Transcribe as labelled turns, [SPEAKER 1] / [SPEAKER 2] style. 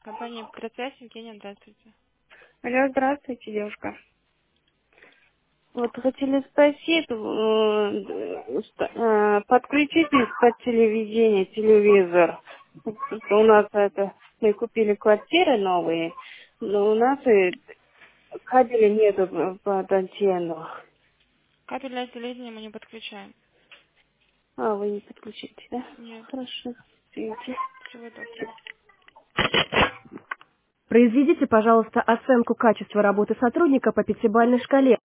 [SPEAKER 1] Компания «Процесс», Евгения, здравствуйте.
[SPEAKER 2] Алло, здравствуйте, девушка. Вот хотели спросить, подключитесь под телевидение, телевизор. У нас мы купили квартиры новые, но у нас и кабеля нету под антенну.
[SPEAKER 1] Кабельное телевидение мы не подключаем.
[SPEAKER 2] А, вы не подключите, да?
[SPEAKER 1] Нет,
[SPEAKER 2] Хорошо. Извините.
[SPEAKER 1] всего доброго.
[SPEAKER 3] Произведите, пожалуйста, оценку качества работы сотрудника по пятибалльной шкале.